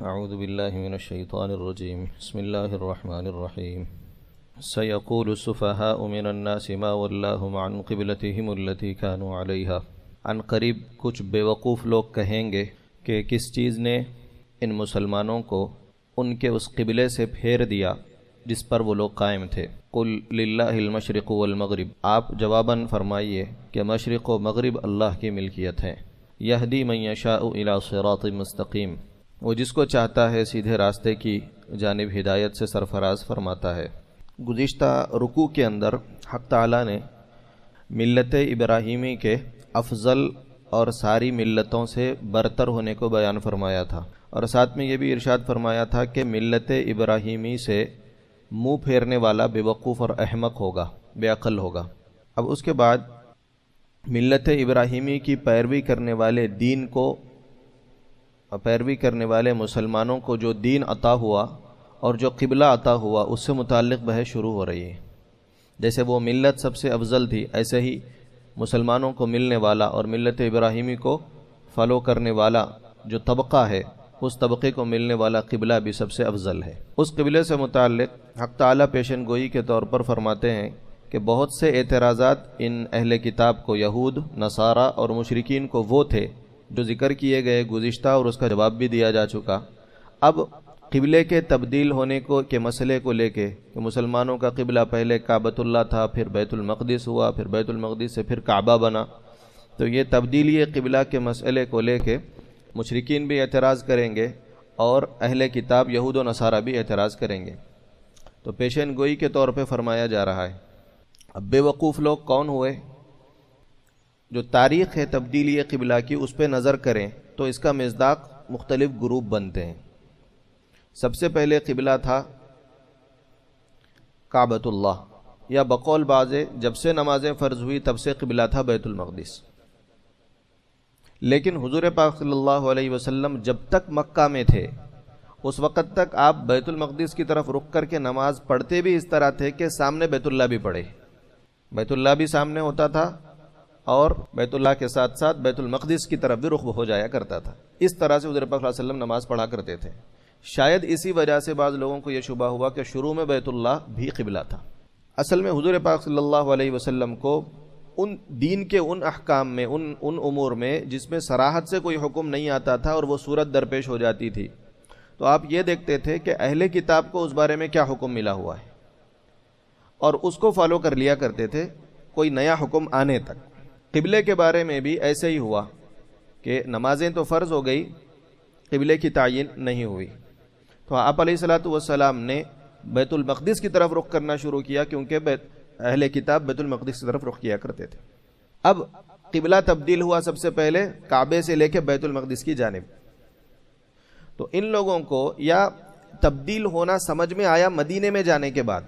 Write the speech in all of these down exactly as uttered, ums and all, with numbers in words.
اعوذ باللہ من الشیطان الرجیم بسم اللہ الرحمن الرحیم سیقول السفہاء من الناس ما ولاہم عن قبلتہم التی کانوا علیہا۔ عن قریب کچھ بیوقوف لوگ کہیں گے کہ کس چیز نے ان مسلمانوں کو ان کے اس قبلے سے پھیر دیا جس پر وہ لوگ قائم تھے۔ قل للہ المشرق والمغرب، آپ جواباً فرمائیے کہ مشرق و مغرب اللہ کی ملکیت ہیں۔ یہدی من یشاء الی صراط مستقیم، وہ جس کو چاہتا ہے سیدھے راستے کی جانب ہدایت سے سرفراز فرماتا ہے۔ گزشتہ رکوع کے اندر حق تعالیٰ نے ملت ابراہیمی کے افضل اور ساری ملتوں سے برتر ہونے کو بیان فرمایا تھا، اور ساتھ میں یہ بھی ارشاد فرمایا تھا کہ ملت ابراہیمی سے منہ پھیرنے والا بے وقوف اور احمق ہوگا، بے عقل ہوگا۔ اب اس کے بعد ملت ابراہیمی کی پیروی کرنے والے دین کو پیروی کرنے والے مسلمانوں کو جو دین عطا ہوا اور جو قبلہ عطا ہوا اس سے متعلق بحث شروع ہو رہی ہے۔ جیسے وہ ملت سب سے افضل تھی، ایسے ہی مسلمانوں کو ملنے والا اور ملت ابراہیمی کو فالو کرنے والا جو طبقہ ہے اس طبقے کو ملنے والا قبلہ بھی سب سے افضل ہے۔ اس قبلے سے متعلق حق تعالیٰ پیشن گوئی کے طور پر فرماتے ہیں کہ بہت سے اعتراضات ان اہل کتاب کو، یہود، نصارہ اور مشرکین کو وہ تھے جو ذکر کیے گئے گزشتہ، اور اس کا جواب بھی دیا جا چکا۔ اب قبلے کے تبدیل ہونے کو کے مسئلے کو لے کے کہ مسلمانوں کا قبلہ پہلے کعبۃ اللہ تھا، پھر بیت المقدس ہوا، پھر بیت المقدس سے پھر کعبہ بنا، تو یہ تبدیلی قبلہ کے مسئلے کو لے کے مشرکین بھی اعتراض کریں گے اور اہل کتاب یہود و نصارہ بھی اعتراض کریں گے۔ تو پیشن گوئی کے طور پہ فرمایا جا رہا ہے۔ اب بے وقوف لوگ کون ہوئے؟ جو تاریخ ہے تبدیلی قبلہ کی اس پہ نظر کریں تو اس کا مصداق مختلف گروپ بنتے ہیں۔ سب سے پہلے قبلہ تھا کعبۃ اللہ، یا بقول بعضے جب سے نمازیں فرض ہوئی تب سے قبلہ تھا بیت المقدس۔ لیکن حضور پاک صلی اللہ علیہ وسلم جب تک مکہ میں تھے اس وقت تک آپ بیت المقدس کی طرف رخ کر کے نماز پڑھتے بھی اس طرح تھے کہ سامنے بیت اللہ بھی پڑھے، بیت اللہ بھی سامنے ہوتا تھا اور بیت اللہ کے ساتھ ساتھ بیت المقدس کی طرف بھی رخ ہو جایا کرتا تھا۔ اس طرح سے حضور پاک صلی اللہ علیہ وسلم نماز پڑھا کرتے تھے۔ شاید اسی وجہ سے بعض لوگوں کو یہ شبہ ہوا کہ شروع میں بیت اللہ بھی قبلہ تھا۔ اصل میں حضور پاک صلی اللہ علیہ وسلم کو ان دین کے ان احکام میں، ان ان امور میں جس میں صراحت سے کوئی حکم نہیں آتا تھا اور وہ صورت درپیش ہو جاتی تھی، تو آپ یہ دیکھتے تھے کہ اہل کتاب کو اس بارے میں کیا حکم ملا ہوا ہے اور اس کو فالو کر لیا کرتے تھے کوئی نیا حکم آنے تک۔ قبلے کے بارے میں بھی ایسے ہی ہوا کہ نمازیں تو فرض ہو گئی، قبلے کی تعین نہیں ہوئی، تو آپ علیہ الصلوۃ والسلام نے بیت المقدس کی طرف رخ کرنا شروع کیا کیونکہ بیت اہل کتاب بیت المقدس کی طرف رخ کیا کرتے تھے۔ اب قبلہ تبدیل ہوا سب سے پہلے کعبے سے لے کے بیت المقدس کی جانب، تو ان لوگوں کو یا تبدیل ہونا سمجھ میں آیا مدینے میں جانے کے بعد،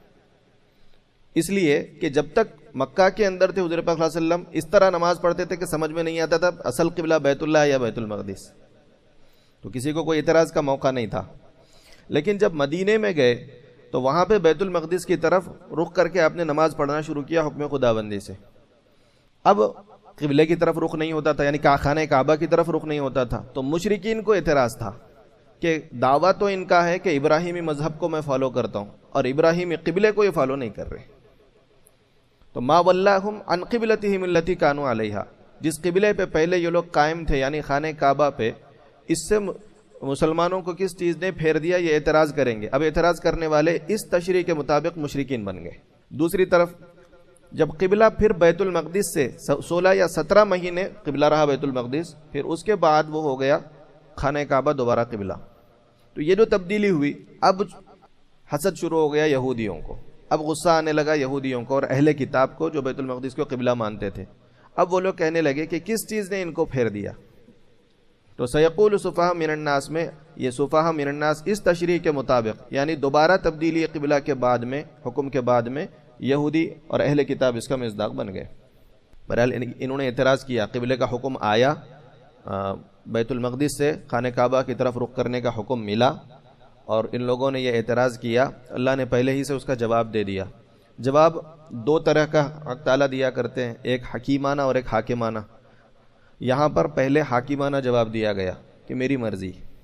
اس لیے کہ جب تک مکہ کے اندر تھے حضور پاک صلی اللہ علیہ وسلم اس طرح نماز پڑھتے تھے کہ سمجھ میں نہیں آتا تھا اصل قبلہ بیت اللہ یا بیت المقدس، تو کسی کو کوئی اعتراض کا موقع نہیں تھا۔ لیکن جب مدینے میں گئے تو وہاں پہ بیت المقدس کی طرف رخ کر کے آپ نے نماز پڑھنا شروع کیا حکم خداوندی سے۔ اب قبلے کی طرف رخ نہیں ہوتا تھا، یعنی خانہ کعبہ کی طرف رخ نہیں ہوتا تھا، تو مشرکین کو اعتراض تھا کہ دعویٰ تو ان کا ہے کہ ابراہیمی مذہب کو میں فالو کرتا ہوں اور ابراہیمی قبلے کو یہ فالو نہیں کر رہے، تو ما ولاہم عن قبلتہم التی کانوا علیہا، جس قبلے پہ پہلے یہ لوگ قائم تھے یعنی خانہ کعبہ پہ، اس سے مسلمانوں کو کس چیز نے پھیر دیا، یہ اعتراض کریں گے۔ اب اعتراض کرنے والے اس تشریح کے مطابق مشرکین بن گئے۔ دوسری طرف جب قبلہ پھر بیت المقدس سے سولہ یا سترہ مہینے قبلہ رہا بیت المقدس، پھر اس کے بعد وہ ہو گیا خانہ کعبہ دوبارہ قبلہ، تو یہ جو تبدیلی ہوئی اب حسد شروع ہو گیا یہودیوں کو، اب غصہ آنے لگا یہودیوں کو اور اہل کتاب کو جو بیت المقدس کو قبلہ مانتے تھے۔ اب وہ لوگ کہنے لگے کہ کس چیز نے ان کو پھیر دیا، تو سیقول سفہاء من الناس میں یہ سفہاء من الناس اس تشریح کے مطابق یعنی دوبارہ تبدیلی قبلہ کے بعد میں، حکم کے بعد میں، یہودی اور اہل کتاب اس کا مصداق بن گئے۔ بہرحال انہوں نے اعتراض کیا، قبلے کا حکم آیا، بیت المقدس سے خانہ کعبہ کی طرف رخ کرنے کا حکم ملا، اور ان لوگوں نے یہ اعتراض کیا، اللہ نے پہلے ہی سے اس کا جواب دے دیا۔ جواب دو طرح کا حق تعالیٰ دیا کرتے ہیں، ایک حکیمانہ اور ایک حاکمانہ۔ یہاں پر پہلے حاکمانہ جواب دیا گیا کہ میری مرضی،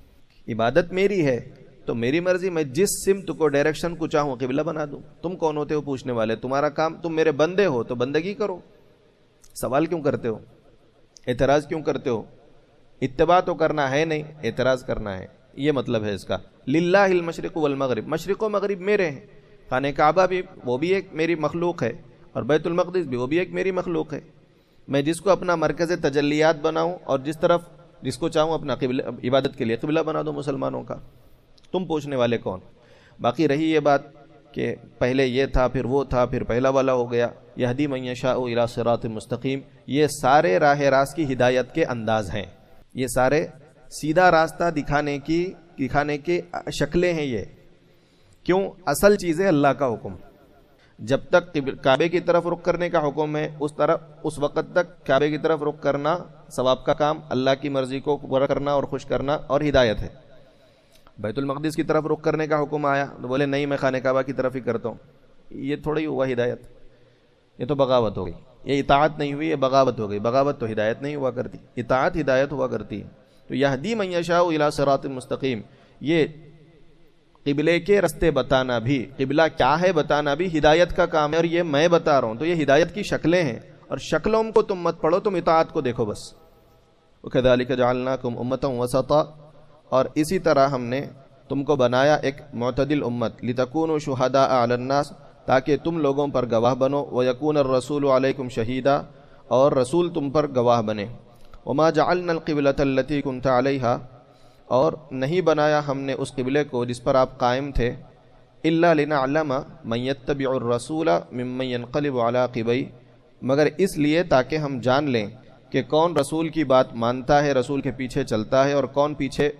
عبادت میری ہے تو میری مرضی، میں جس سمت کو ڈائریکشن کو چاہوں قبلہ بنا دوں. تم کون ہوتے ہو پوچھنے والے؟ تمہارا کام، تم میرے بندے ہو تو بندگی کرو. سوال کیوں کرتے ہو؟ اعتراض کیوں کرتے ہو؟ اتباع تو کرنا ہے نہیں، اعتراض کرنا ہے. یہ مطلب ہے اس کا. للہ المشرق والمغرب، مشرق و مغرب میرے ہیں. خانہ کعبہ بھی وہ بھی ایک میری مخلوق ہے، اور بیت المقدس بھی وہ بھی ایک میری مخلوق ہے. میں جس کو اپنا مرکز تجلیات بناؤں اور جس طرف جس کو چاہوں اپنا قبلہ عبادت کے لیے قبلہ بنا دوں مسلمانوں کا. تم پوچھنے والے کون؟ باقی رہی یہ بات کہ پہلے یہ تھا پھر وہ تھا پھر پہلا والا ہو گیا، یہدی من یشاء الی صراط مستقیم، یہ سارے راہ راست کی ہدایت کے انداز ہیں. یہ سارے سیدھا راستہ دکھانے کی دکھانے کی شکلیں ہیں. یہ کیوں؟ اصل چیز ہے اللہ کا حکم. جب تک کعبے کی طرف رخ کرنے کا حکم ہے اس طرف اس وقت تک کعبے کی طرف رخ کرنا ثواب کا کام، اللہ کی مرضی کو پورا کرنا اور خوش کرنا اور ہدایت ہے. بیت المقدس کی طرف رخ کرنے کا حکم آیا تو بولے نہیں میں خانہ کعبہ کی طرف ہی کرتا ہوں. یہ تھوڑی ہوا ہدایت، یہ تو بغاوت ہو گئی. یہ اطاعت نہیں ہوئی، یہ بغاوت ہو گئی. بغاوت تو ہدایت نہیں ہوا کرتی، اطاعت ہدایت ہوا کرتی ہے. تو یہدی من یشاء الی صراط مستقیم، یہ قبلے کے رستے بتانا بھی، قبلہ کیا ہے بتانا بھی ہدایت کا کام ہے. اور یہ میں بتا رہا ہوں تو یہ ہدایت کی شکلیں ہیں، اور شکلوں کو تم مت پڑھو، تم اطاعت کو دیکھو بس. وَكَذَلِكَ جَعَلْنَاكُمْ أُمَّةً وَسَطًا، اور اسی طرح ہم نے تم کو بنایا ایک معتدل امت. لِتَكُونُوا شُهَدَاءَ عَلَى النَّاسِ، تاکہ تم لوگوں پر گواہ بنو. وَيَكُونَ الرَّسُولُ عَلَيْكُمْ شَهِيدًا، اور رسول تم پر گواہ بنے. وَمَا جَعَلْنَا الْقِبْلَةَ الَّتِي كُنْتَ عَلَيْهَا، اور نہیں بنایا ہم نے اس قبلے کو جس پر آپ قائم تھے. إِلَّا لِنَعْلَمَ مَن يَتَّبِعُ الرَّسُولَ مِمَّن يَنْقَلِبُ عَلَى عَقِبَيْهِ، مگر اس لیے تاکہ ہم جان لیں کہ کون رسول کی بات مانتا ہے، رسول کے پیچھے چلتا ہے، اور کون پیچھے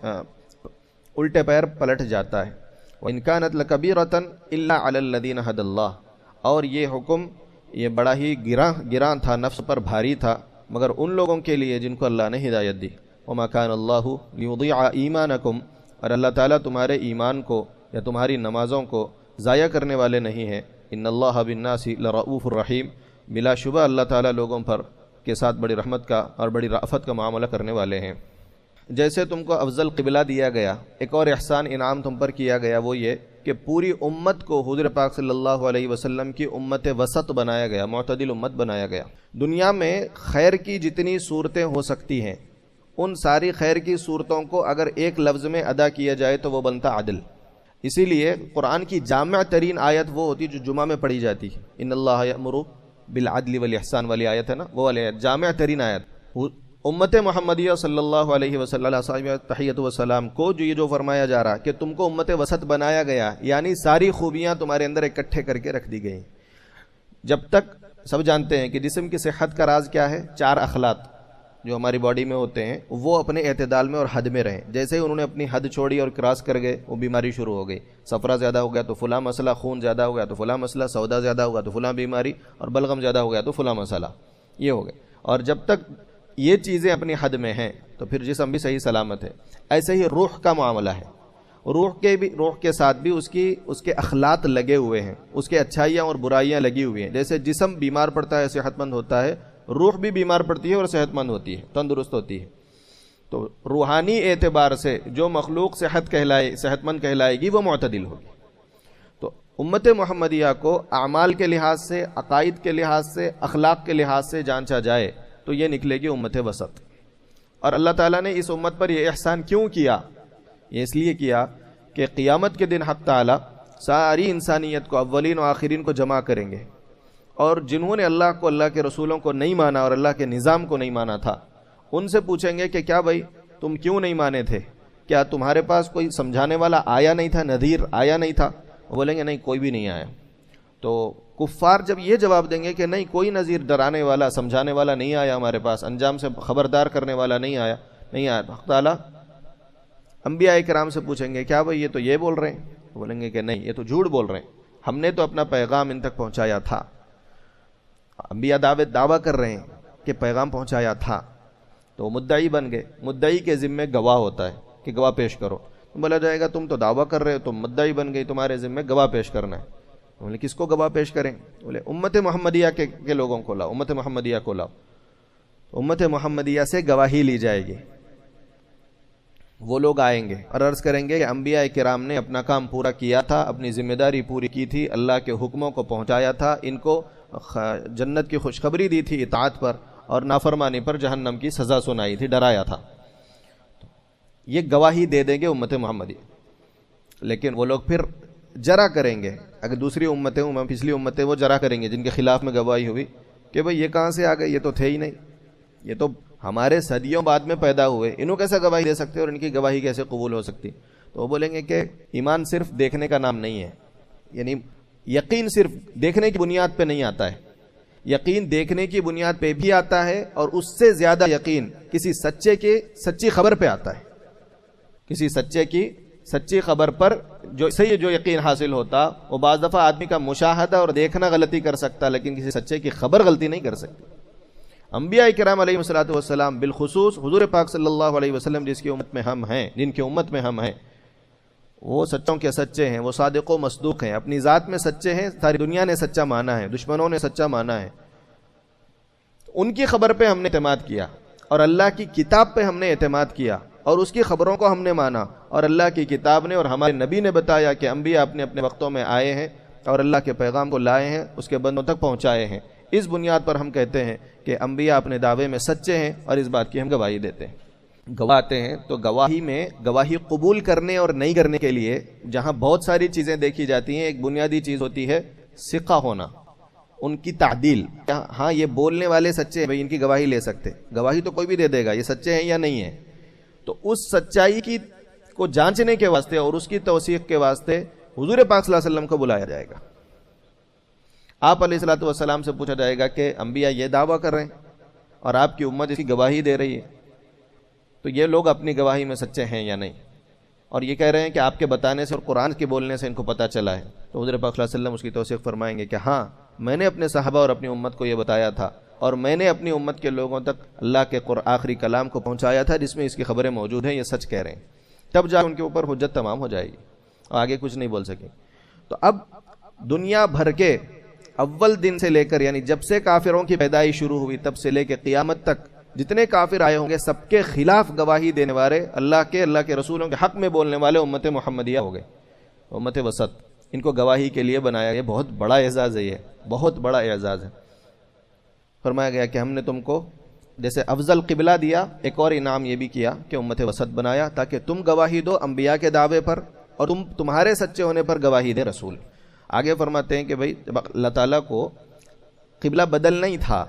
الٹے پیر پلٹ جاتا ہے. وَإِنْ كَانَتْ لَكَبِيرَةً إِلَّا عَلَى الَّذِينَ هَدَى اللَّهُ، اور یہ حکم یہ بڑا ہی گراں گراں تھا، نفس پر بھاری تھا، مگر ان لوگوں کے لیے جن کو اللہ نے ہدایت دی. وَمَا كَانَ اللَّهُ لِيُضِيعَ إِيمَانَكُمْ، اور اللہ تعالیٰ تمہارے ایمان کو یا تمہاری نمازوں کو ضائع کرنے والے نہیں ہیں. إِنَّ اللَّهَ بِالنَّاسِ لَرَؤُوفٌ رَحِيمٌ، بلا شبہ اللہ تعالیٰ لوگوں پر کے ساتھ بڑی رحمت کا اور بڑی رأفت کا معاملہ کرنے والے ہیں. جیسے تم کو افضل قبلہ دیا گیا، ایک اور احسان انعام تم پر کیا گیا، وہ یہ کہ پوری امت کو حضور پاک صلی اللہ علیہ وسلم کی امت وسط بنایا گیا، معتدل امت بنایا گیا. دنیا میں خیر کی جتنی صورتیں ہو سکتی ہیں، ان ساری خیر کی صورتوں کو اگر ایک لفظ میں ادا کیا جائے تو وہ بنتا عدل. اسی لیے قرآن کی جامع ترین آیت وہ ہوتی جو جمعہ میں پڑھی جاتی ہے. ان اللہ یأمر بالعدل والاحسان والی آیت ہے نا، وہ والی آیت جامع ترین آیت. امت محمدیہ صلی اللہ علیہ وسلم تحیت و سلام کو جو یہ جو فرمایا جا رہا کہ تم کو امت وسط بنایا گیا، یعنی ساری خوبیاں تمہارے اندر اکٹھے کر کے رکھ دی گئی. جب تک سب جانتے ہیں کہ جسم کی صحت کا راز کیا ہے، چار اخلاق جو ہماری باڈی میں ہوتے ہیں وہ اپنے اعتدال میں اور حد میں رہیں. جیسے ہی انہوں نے اپنی حد چھوڑی اور کراس کر گئے، وہ بیماری شروع ہو گئی. صفرا زیادہ ہو گیا تو فلاں مسئلہ، خون زیادہ ہو گیا تو فلاں مسئلہ، سودا زیادہ ہو گیا تو فلاں بیماری، اور بلغم زیادہ ہو گیا تو فلاں مسئلہ. یہ ہو گئے. اور جب تک یہ چیزیں اپنی حد میں ہیں تو پھر جسم بھی صحیح سلامت ہے. ایسے ہی روح کا معاملہ ہے. روح کے بھی روح کے ساتھ بھی اس کی اس کے اخلاق لگے ہوئے ہیں، اس کے اچھائیاں اور برائیاں لگی ہوئی ہیں. جیسے جسم بیمار پڑتا ہے، صحت مند ہوتا ہے، روح بھی بیمار پڑتی ہے اور صحت مند ہوتی ہے، تندرست ہوتی ہے. تو روحانی اعتبار سے جو مخلوق صحت کہلائے صحت مند کہلائے گی وہ معتدل ہوگی. تو امت محمدیہ کو اعمال کے لحاظ سے، عقائد کے لحاظ سے، اخلاق کے لحاظ سے جانچا جائے تو یہ نکلے گی امت وسط. اور اللہ تعالیٰ نے اس امت پر یہ احسان کیوں کیا؟ یہ اس لیے کیا کہ قیامت کے دن حق تعالیٰ ساری انسانیت کو، اولین و آخرین کو جمع کریں گے، اور جنہوں نے اللہ کو، اللہ کے رسولوں کو نہیں مانا اور اللہ کے نظام کو نہیں مانا تھا، ان سے پوچھیں گے کہ کیا بھائی تم کیوں نہیں مانے تھے؟ کیا تمہارے پاس کوئی سمجھانے والا آیا نہیں تھا، نذیر آیا نہیں تھا؟ وہ بولیں گے نہیں، کوئی بھی نہیں آیا. تو کفار جب یہ جواب دیں گے کہ نہیں کوئی نذیر، ڈرانے والا، سمجھانے والا نہیں آیا ہمارے پاس، انجام سے خبردار کرنے والا نہیں آیا نہیں آیا حق تعالیٰ انبیاء کرام سے پوچھیں گے کیا بھائی یہ تو یہ بول رہے ہیں؟ بولیں گے کہ نہیں، یہ تو جھوٹ بول رہے ہیں، ہم نے تو اپنا پیغام ان تک پہنچایا تھا. انبیاء دعوت دعویٰ کر رہے ہیں کہ پیغام پہنچایا تھا، تو وہ مدعی بن گئے. مدعی کے ذمے گواہ ہوتا ہے کہ گواہ پیش کرو. بولا جائے گا تم تو دعویٰ کر رہے ہو، تم مدعی بن گئی، تمہارے ذمے گواہ پیش کرنا ہے. بولے کس کو گواہ پیش کریں؟ بولے امت محمدیہ کے, کے لوگوں کو لاؤ، امت محمدیہ کو لاؤ. امت محمدیہ سے گواہی لی جائے گی. وہ لوگ آئیں گے اور عرض کریں گے کہ انبیاء کرام نے اپنا کام پورا کیا تھا، اپنی ذمہ داری پوری کی تھی، اللہ کے حکموں کو پہنچایا تھا، ان کو جنت کی خوشخبری دی تھی اطاعت پر، اور نافرمانی پر جہنم کی سزا سنائی تھی، ڈرایا تھا. یہ گواہی دے دیں گے امت محمدی. لیکن وہ لوگ پھر جرا کریں گے. اگر دوسری امتیں پچھلی امتیں وہ جرا کریں گے جن کے خلاف میں گواہی ہوئی کہ بھئی یہ کہاں سے آ گئے، یہ تو تھے ہی نہیں، یہ تو ہمارے صدیوں بعد میں پیدا ہوئے، انہوں کیسے گواہی دے سکتے اور ان کی گواہی کیسے قبول ہو سکتی. تو وہ بولیں گے کہ ایمان صرف دیکھنے کا نام نہیں ہے، یعنی یقین صرف دیکھنے کی بنیاد پہ نہیں آتا ہے، یقین دیکھنے کی بنیاد پہ بھی آتا ہے، اور اس سے زیادہ یقین کسی سچے کی سچی خبر پہ آتا ہے. کسی سچے کی سچی خبر پر جو صحیح جو یقین حاصل ہوتا، وہ بعض دفعہ آدمی کا مشاہدہ اور دیکھنا غلطی کر سکتا، لیکن کسی سچے کی خبر غلطی نہیں کر سکتی. انبیاء کرام علیہ الصلوۃ والسلام، بالخصوص حضور پاک صلی اللہ علیہ وسلم جس کی امت میں ہم ہیں، جن کی امت میں ہم ہیں، وہ سچوں کے سچے ہیں، وہ صادق و مصدوق ہیں، اپنی ذات میں سچے ہیں، ساری دنیا نے سچا مانا ہے، دشمنوں نے سچا مانا ہے. ان کی خبر پہ ہم نے اعتماد کیا، اور اللہ کی کتاب پہ ہم نے اعتماد کیا، اور اس کی خبروں کو ہم نے مانا، اور اللہ کی کتاب نے اور ہمارے نبی نے بتایا کہ انبیاء اپنے اپنے وقتوں میں آئے ہیں اور اللہ کے پیغام کو لائے ہیں، اس کے بندوں تک پہنچائے ہیں. اس بنیاد پر ہم کہتے ہیں کہ انبیاء اپنے دعوے میں سچے ہیں، اور اس بات کی ہم گواہی دیتے ہیں. گواہتے ہیں تو گواہی میں گواہی قبول کرنے اور نہیں کرنے کے لیے جہاں بہت ساری چیزیں دیکھی جاتی ہیں، ایک بنیادی چیز ہوتی ہے ثقہ ہونا، ان کی تعدیل. ہاں یہ بولنے والے سچے ہیں، بھئی ان کی گواہی لے سکتے، گواہی تو کوئی بھی دے دے گا، یہ سچے ہیں یا نہیں ہیں. تو اس سچائی کی کو جانچنے کے واسطے اور اس کی توثیق کے واسطے حضور پاک صلی اللہ علیہ وسلم کو بلایا جائے گا. آپ علیہ الصلوۃ والسلام سے پوچھا جائے گا کہ انبیاء یہ دعویٰ کر رہے ہیں اور آپ کی امت اس کی گواہی دے رہی ہے، تو یہ لوگ اپنی گواہی میں سچے ہیں یا نہیں؟ اور یہ کہہ رہے ہیں کہ آپ کے بتانے سے اور قرآن کے بولنے سے ان کو پتہ چلا ہے. تو حضور پاک صلی اللہ علیہ وسلم اس کی توثیق فرمائیں گے کہ ہاں میں نے اپنے صحابہ اور اپنی امت کو یہ بتایا تھا، اور میں نے اپنی امت کے لوگوں تک اللہ کے آخری کلام کو پہنچایا تھا جس میں اس کی خبریں موجود ہیں، یہ سچ کہہ رہے ہیں. تب جا ان کے اوپر حجت تمام ہو جائے گی، آگے کچھ نہیں بول سکیں. تو اب دنیا بھر کے اول دن سے لے کر، یعنی جب سے کافروں کی پیدائش شروع ہوئی تب سے لے کے قیامت تک جتنے کافر آئے ہوں گے سب کے خلاف گواہی دینے والے، اللہ کے اللہ کے رسولوں کے حق میں بولنے والے امت محمدیہ ہو گئے، امت وسط. ان کو گواہی کے لیے بنایا گیا. بہت بڑا اعزاز ہے، یہ بہت بڑا اعزاز ہے. فرمایا گیا کہ ہم نے تم کو جیسے افضل قبلہ دیا، ایک اور انعام یہ بھی کیا کہ امت وسط بنایا تاکہ تم گواہی دو انبیاء کے دعوے پر، اور تم تمہارے سچے ہونے پر گواہی دے رسول. آگے فرماتے ہیں کہ بھئی اللہ تعالیٰ کو قبلہ بدلنا ہی تھا.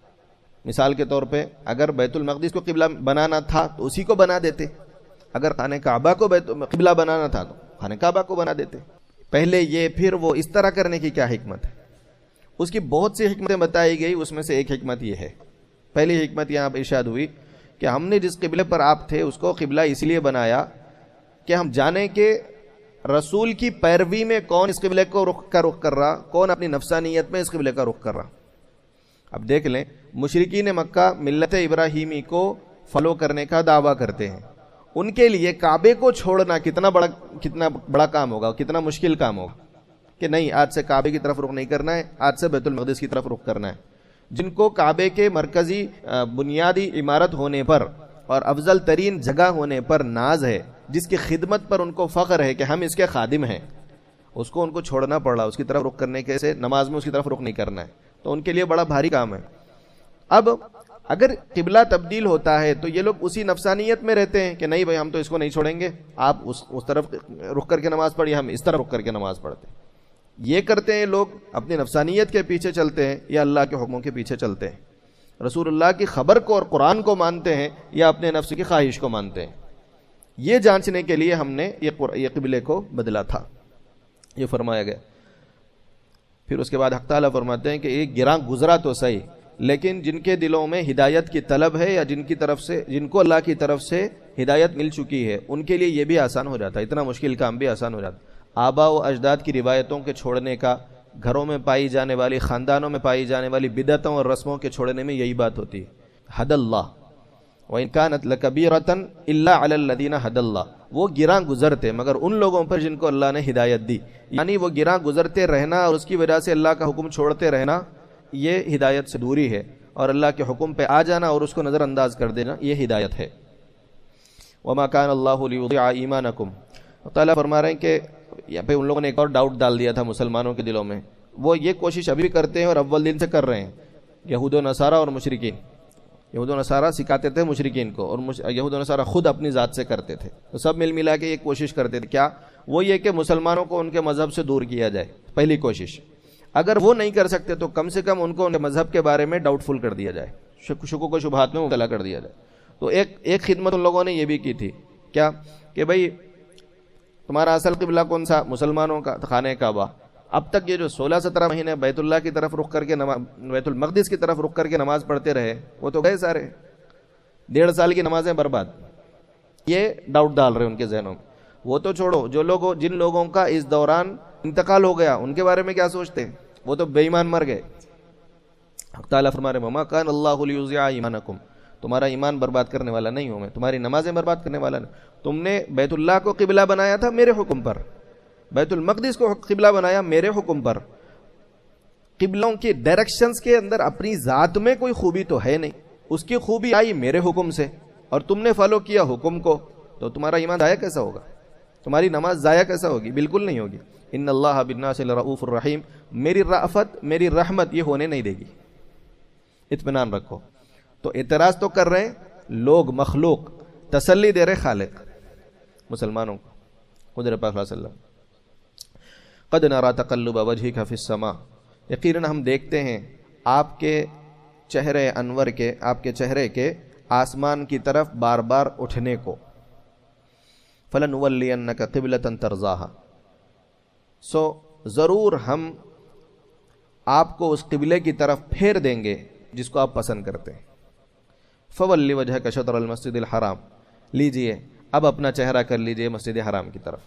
مثال کے طور پہ اگر بیت المقدس کو قبلہ بنانا تھا تو اسی کو بنا دیتے، اگر خانہ کعبہ کو قبلہ بنانا تھا تو خانہ کعبہ کو بنا دیتے. پہلے یہ پھر وہ، اس طرح کرنے کی کیا حکمت ہے؟ اس کی بہت سی حکمتیں بتائی گئی، اس میں سے ایک حکمت یہ ہے. پہلی حکمت یہاں ارشاد ہوئی کہ ہم نے جس قبلے پر آپ تھے اس کو قبلہ اس لیے بنایا کہ ہم جانیں کہ رسول کی پیروی میں کون اس قبلے کو رخ کا رخ کر رہا، کون اپنی نفسانیت میں اس قبلے کا رخ کر رہا. اب دیکھ لیں، مشرکین مکہ ملت ابراہیمی کو فالو کرنے کا دعویٰ کرتے ہیں. ان کے لیے کعبے کو چھوڑنا کتنا بڑا کتنا بڑا کام ہوگا، کتنا مشکل کام ہوگا کہ نہیں آج سے کعبے کی طرف رخ نہیں کرنا ہے، آج سے بیت المقدس کی طرف رخ کرنا ہے. جن کو کعبے کے مرکزی بنیادی عمارت ہونے پر اور افضل ترین جگہ ہونے پر ناز ہے، جس کی خدمت پر ان کو فخر ہے کہ ہم اس کے خادم ہیں، اس کو ان کو چھوڑنا پڑ رہا، اس کی طرف رخ کرنے کے سے نماز میں اس کی طرف رخ نہیں کرنا ہے. تو ان کے لیے بڑا بھاری کام ہے. اب اگر قبلہ تبدیل ہوتا ہے تو یہ لوگ اسی نفسانیت میں رہتے ہیں کہ نہیں بھائی ہم تو اس کو نہیں چھوڑیں گے، آپ اس اس طرف رخ کر کے نماز پڑھیے، ہم اس طرف رخ کر کے نماز پڑھتے ہیں. یہ کرتے ہیں لوگ، اپنی نفسانیت کے پیچھے چلتے ہیں یا اللہ کے حکموں کے پیچھے چلتے ہیں، رسول اللہ کی خبر کو اور قرآن کو مانتے ہیں یا اپنے نفس کی خواہش کو مانتے ہیں. یہ جانچنے کے لیے ہم نے یہ قبلے کو بدلا تھا، یہ فرمایا گیا. پھر اس کے بعد حق تعالیٰ فرماتے ہیں کہ ایک گراں گزرا تو صحیح، لیکن جن کے دلوں میں ہدایت کی طلب ہے یا جن کی طرف سے جن کو اللہ کی طرف سے ہدایت مل چکی ہے ان کے لیے یہ بھی آسان ہو جاتا ہے، اتنا مشکل کام بھی آسان ہو جاتا ہے. آبا و اجداد کی روایتوں کے چھوڑنے کا، گھروں میں پائی جانے والی، خاندانوں میں پائی جانے والی بدعتوں اور رسموں کے چھوڑنے میں یہی بات ہوتی ہے. حد اللہ وَإِن كَانَتْ لَكَبِيرَةً إِلَّا عَلَى الَّذِينَ هَدَى اللَّهُ. وہ گراں گزرتے مگر ان لوگوں پر جن کو اللہ نے ہدایت دی، یعنی وہ گراں گزرتے رہنا اور اس کی وجہ سے اللہ کا حکم چھوڑتے رہنا یہ ہدایت سے دوری ہے، اور اللہ کے حکم پہ آ جانا اور اس کو نظر انداز کر دینا یہ ہدایت ہے. وما کان اللہ لیضیع ایمانکم. تعالیٰ فرما رہے ہیں کہ یہاں پہ ان لوگوں نے ایک اور ڈاؤٹ ڈال دیا تھا مسلمانوں کے دلوں میں. وہ یہ کوشش ابھی بھی کرتے ہیں اور اول دن سے کر رہے ہیں. یہود و نصارہ اور مشرکین، یہود و نصارہ سکھاتے تھے مشرکین کو، اور یہود و نصارہ خود اپنی ذات سے کرتے تھے. تو سب مل ملا کے یہ کوشش کرتے تھے کیا؟ وہ یہ کہ مسلمانوں کو ان کے مذہب سے دور کیا جائے. پہلی کوشش. اگر وہ نہیں کر سکتے تو کم سے کم ان کو ان کے مذہب کے بارے میں ڈاؤٹ فل کر دیا جائے، شکوک و شبہات میں مبتلا کر دیا جائے. تو ایک ایک خدمت ان لوگوں نے یہ بھی کی تھی کیا کہ بھئی تمہارا اصل قبلہ کون سا؟ مسلمانوں کا خانہ کعبہ. اب تک یہ جو سولہ سترہ مہینے بیت اللہ کی طرف رخ کر کے نماز، بیت المقدس کی طرف رخ کر کے نماز پڑھتے رہے، وہ تو گئے سارے. ڈیڑھ سال کی نمازیں برباد. یہ ڈاؤٹ ڈال رہے ان کے ذہنوں میں. وہ تو چھوڑو، جو لوگوں جن لوگوں کا اس دوران انتقال ہو گیا ان کے بارے میں کیا سوچتے؟ وہ تو بے ایمان مر گئے. حق تعالیٰ فرما رہے وما کان اللہ لیضیع ایمانکم، تمہارا ایمان برباد کرنے والا نہیں ہوں میں، تمہاری نمازیں برباد کرنے والا نہیں. تم نے بیت اللہ کو قبلہ بنایا تھا میرے حکم پر، بیت المقدس کو قبلہ بنایا میرے حکم پر. قبلوں کی ڈائریکشنز کے اندر اپنی ذات میں کوئی خوبی تو ہے نہیں، اس کی خوبی آئی میرے حکم سے اور تم نے فالو کیا حکم کو. تو تمہارا ایمان ضائع کیسا ہوگا؟ تمہاری نماز ضائع کیسا ہوگی؟ بالکل نہیں ہوگی. ان اللہ بالناس لرؤوف الرحیم، میری رأفت میری رحمت یہ ہونے نہیں دے گی. اطمینان رکھو. تو اعتراض تو کر رہے ہیں لوگ، مخلوق، تسلی دے رہے خالق مسلمانوں کو. حضور پاک صلی اللہ علیہ وسلم قد نرى تقلب وجهك في السماء، یقیناً ہم دیکھتے ہیں آپ کے چہرے انور کے، آپ کے چہرے کے آسمان کی طرف بار بار اٹھنے کو. فلنولینک قبلۃ ترضاها، سو ضرور ہم آپ کو اس قبلے کی طرف پھیر دیں گے جس کو آپ پسند کرتے ہیں. فولی وجہک شطر المسجد الحرام، لیجئے اب اپنا چہرہ کر لیجئے مسجد حرام کی طرف.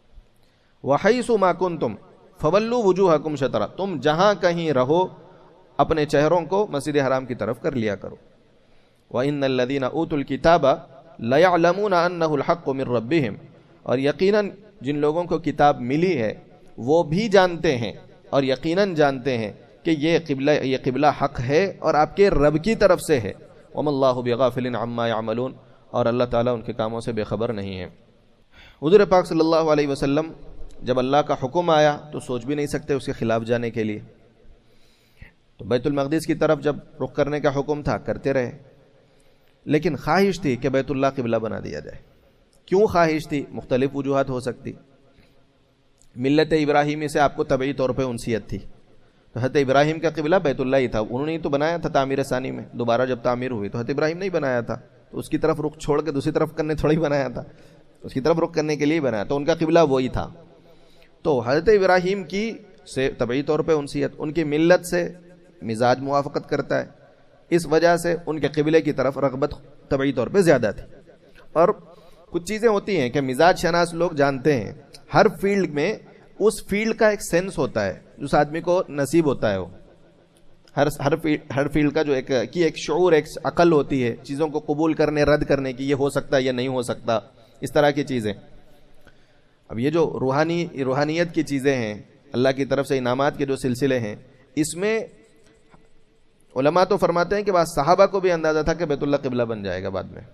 وحیث ما کنتم فولوا وجوہکم شطرہ، تم جہاں کہیں رہو اپنے چہروں کو مسجد حرام کی طرف کر لیا کرو. وَإِنَّ الَّذِينَ أُوتُوا الْكِتَابَ لَيَعْلَمُونَ أَنَّهُ الْحَقُّ مِنْ رَبِّهِمْ، اور یقیناً جن لوگوں کو کتاب ملی ہے وہ بھی جانتے ہیں اور یقیناً جانتے ہیں کہ یہ قبلہ یہ قبلہ حق ہے اور آپ کے رب کی طرف سے ہے. وَمَا اللَّهُ بِغَافِلٍ عَمَّا يَعْمَلُونَ، اور اللہ تعالیٰ ان کے کاموں سے بے خبر نہیں ہے. حضور پاک صلی اللہ علیہ وسلم جب اللہ کا حکم آیا تو سوچ بھی نہیں سکتے اس کے خلاف جانے کے لیے. تو بیت المقدس کی طرف جب رخ کرنے کا حکم تھا کرتے رہے، لیکن خواہش تھی کہ بیت اللہ قبلہ بنا دیا جائے. کیوں خواہش تھی؟ مختلف وجوہات ہو سکتی. ملت ابراہیمی سے آپ کو طبعی طور پہ انسیت تھی. تو حضرت ابراہیم کا قبلہ بیت اللہ ہی تھا، انہوں نے ہی تو بنایا تھا تعمیر ثانی میں. دوبارہ جب تعمیر ہوئی تو حضرت ابراہیم نے ہی بنایا تھا، تو اس کی طرف رخ چھوڑ کے دوسری طرف کرنے تھوڑی بنایا تھا، اس کی طرف رخ کرنے کے لیے بنایا. تو ان کا قبلہ وہی تھا. تو حضرت ابراہیم کی سے طبعی طور پہ انسیت، ان کی ملت سے مزاج موافقت کرتا ہے، اس وجہ سے ان کے قبلے کی طرف رغبت طبعی طور پہ زیادہ تھی. اور کچھ چیزیں ہوتی ہیں کہ مزاج شناس لوگ جانتے ہیں، ہر فیلڈ میں اس فیلڈ کا ایک سینس ہوتا ہے جو اس آدمی کو نصیب ہوتا ہے. وہ ہر ہر ہر فیلڈ کا جو ایک کی ایک شعور، ایک عقل ہوتی ہے چیزوں کو قبول کرنے رد کرنے کی، یہ ہو سکتا ہے یا نہیں ہو سکتا، اس طرح کی چیزیں. اب یہ جو روحانی روحانیت کی چیزیں ہیں، اللہ کی طرف سے انعامات کے جو سلسلے ہیں، اس میں علماء تو فرماتے ہیں کہ بعض صحابہ کو بھی اندازہ تھا کہ بیت اللہ قبلہ بن جائے گا بعد میں.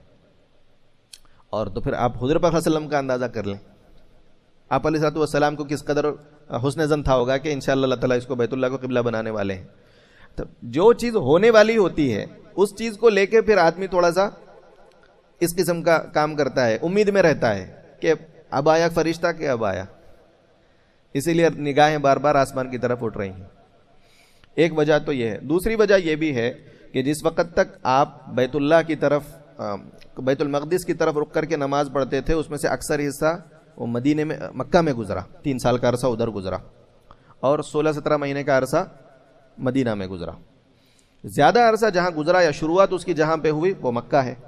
اور تو پھر آپ حضور پاک صلی اللہ علیہ وسلم کا اندازہ کر لیں، آپ علیہ الصلوۃ والسلام کو کس قدر حسن ظن تھا ہوگا کہ انشاءاللہ اللہ تعالیٰ اس کو بیت اللہ کو قبلہ بنانے والے ہیں. تو جو چیز ہونے والی ہوتی ہے اس چیز کو لے کے پھر آدمی تھوڑا سا اس قسم کا کام کرتا ہے، امید میں رہتا ہے کہ اب آیا فرشتہ کہ اب آیا، اسی لیے نگاہیں بار بار آسمان کی طرف اٹھ رہی ہیں. ایک وجہ تو یہ ہے. دوسری وجہ یہ بھی ہے کہ جس وقت تک آپ بیت اللہ کی طرف بیت المقدس کی طرف رک کر کے نماز پڑھتے تھے اس میں سے اکثر حصہ وہ مدینے میں مکہ میں گزرا، تین سال کا عرصہ ادھر گزرا، اور سولہ سترہ مہینے کا عرصہ مدینہ میں گزرا. زیادہ عرصہ جہاں گزرا یا شروعات اس کی جہاں پہ ہوئی وہ مکہ ہے.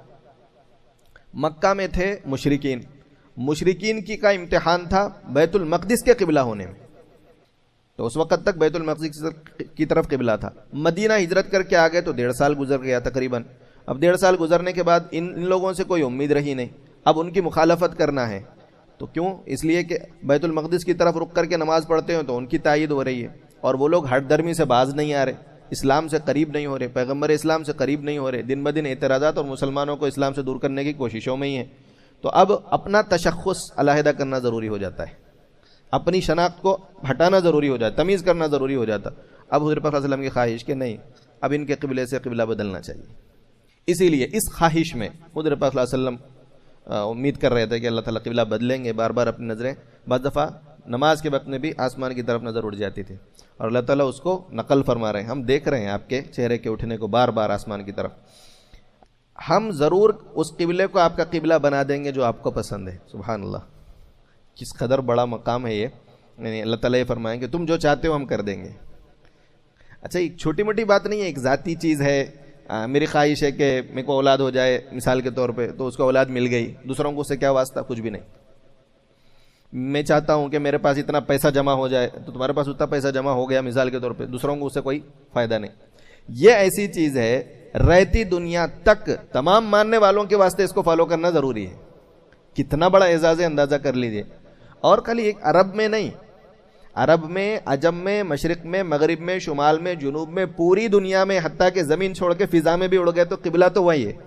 مکہ میں تھے مشرکین، مشرکین کی کا امتحان تھا بیت المقدس کے قبلہ ہونے میں. تو اس وقت تک بیت المقدس کی طرف قبلہ تھا. مدینہ ہجرت کر کے آ گئے تو ڈیڑھ سال گزر گیا تقریباً. اب ڈیڑھ سال گزرنے کے بعد ان ان لوگوں سے کوئی امید رہی نہیں، اب ان کی مخالفت کرنا ہے. تو کیوں؟ اس لیے کہ بیت المقدس کی طرف رک کر کے نماز پڑھتے ہیں تو ان کی تائید ہو رہی ہے، اور وہ لوگ ہٹ درمی سے باز نہیں آ رہے، اسلام سے قریب نہیں ہو رہے، پیغمبر اسلام سے قریب نہیں ہو رہے، دن بدن اعتراضات اور مسلمانوں کو اسلام سے دور کرنے کی کوششوں میں ہی ہیں. تو اب اپنا تشخص علیحدہ کرنا ضروری ہو جاتا ہے، اپنی شناخت کو ہٹانا ضروری ہو جاتا ہے، تمیز کرنا ضروری ہو جاتا۔ اب حضور پاک صلی اللہ علیہ وسلم کی خواہش کہ نہیں، اب ان کے قبلے سے قبلہ بدلنا چاہیے، اسی لیے اس خواہش میں حضور پاک صلی اللہ علیہ وسلم امید کر رہے تھے کہ اللہ تعالیٰ قبلہ بدلیں گے۔ بار بار اپنی نظریں بعض دفعہ نماز کے وقت میں بھی آسمان کی طرف نظر اٹھ جاتی تھی، اور اللہ تعالیٰ اس کو نقل فرما رہے ہیں، ہم دیکھ رہے ہیں آپ کے چہرے کے اٹھنے کو بار بار آسمان کی طرف، ہم ضرور اس قبلے کو آپ کا قبلہ بنا دیں گے جو آپ کو پسند ہے۔ سبحان اللہ، کس قدر بڑا مقام ہے یہ، یعنی اللہ تعالیٰ یہ فرمائیں کہ تم جو چاہتے ہو ہم کر دیں گے۔ اچھا، ایک چھوٹی موٹی بات نہیں ہے، ایک ذاتی چیز ہے، آ, میری خواہش ہے کہ میرے کو اولاد ہو جائے مثال کے طور پہ، تو اس کو اولاد مل گئی، دوسروں کو اس سے کیا واسطہ، کچھ بھی نہیں۔ میں چاہتا ہوں کہ میرے پاس اتنا پیسہ جمع ہو جائے، تو تمہارے پاس اتنا پیسہ جمع ہو گیا مثال کے طور پہ، دوسروں کو اس سے کوئی فائدہ نہیں۔ یہ ایسی چیز ہے رہتی دنیا تک تمام ماننے والوں کے واسطے اس کو فالو کرنا ضروری ہے۔ کتنا بڑا اعزاز ہے، اندازہ کر لیجئے۔ اور خالی ایک عرب میں نہیں، عرب میں، عجم میں، مشرق میں، مغرب میں، شمال میں، جنوب میں، پوری دنیا میں، حتیٰ کہ زمین چھوڑ کے فضا میں بھی اڑ گئے تو قبلہ تو وہی ہے۔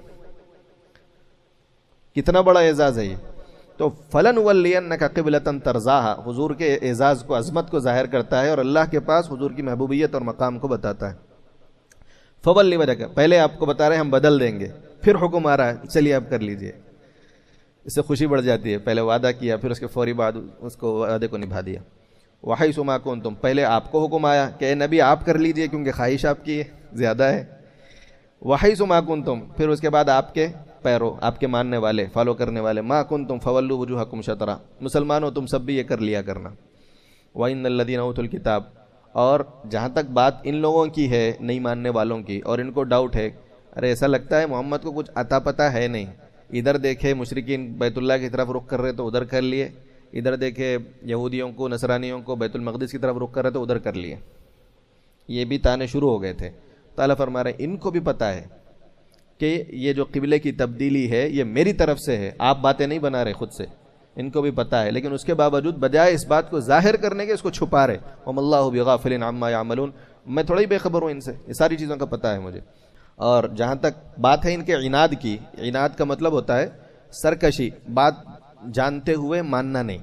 کتنا بڑا اعزاز ہے یہ۔ تو فلن ولینک قبلۃ ترضاھا حضور کے اعزاز کو، عظمت کو ظاہر کرتا ہے، اور اللہ کے پاس حضور کی محبوبیت اور مقام کو بتاتا ہے۔ فولی وجہ، پہلے آپ کو بتا رہے ہیں ہم بدل دیں گے، پھر حکم آ رہا ہے چلیے آپ کر لیجئے، اس سے خوشی بڑھ جاتی ہے۔ پہلے وعدہ کیا، پھر اس کے فوری بعد اس کو وعدے کو نبھا دیا۔ وحیث ما کنتم، پہلے آپ کو حکم آیا کہ اے نبی آپ کر لیجئے کیونکہ خواہش آپ کی زیادہ ہے۔ وحیث ما کنتم، پھر اس کے بعد آپ کے پیرو، آپ کے ماننے والے، فالو کرنے والے، ما کنتم فولوا وجوہکم شطرہ، مسلمانوں تم سب بھی یہ کر لیا کرنا۔ وَإِنَّ الَّذِينَ أُوتُوا الْكِتَابَ، اور جہاں تک بات ان لوگوں کی ہے نہیں ماننے والوں کی، اور ان کو ڈاؤٹ ہے، ارے ایسا لگتا ہے محمد کو کچھ عطا پتہ ہے نہیں، ادھر دیکھے مشرکین بیت اللہ کی طرف رخ کر رہے تو ادھر کر لیے، ادھر دیکھے یہودیوں کو، نصرانیوں کو بیت المقدس کی طرف رخ کر رہے تو ادھر کر لیے، یہ بھی تانے شروع ہو گئے تھے۔ تعالیٰ فرما رہے ہیں ان کو بھی پتہ ہے کہ یہ جو قبلے کی تبدیلی ہے یہ میری طرف سے ہے، آپ باتیں نہیں بنا رہے خود سے، ان کو بھی پتہ ہے، لیکن اس کے باوجود بجائے اس بات کو ظاہر کرنے کے اس کو چھپا رہے۔ وَمَا اللَّهُ بِغَافِلٍ عَمَّا يَعْمَلُونَ، میں تھوڑا ہی بے خبر ہوں ان سے، یہ ساری چیزوں کا پتہ ہے مجھے۔ اور جہاں تک بات ہے ان کے عناد کی، عناد کا مطلب ہوتا ہے سرکشی، بات جانتے ہوئے ماننا نہیں،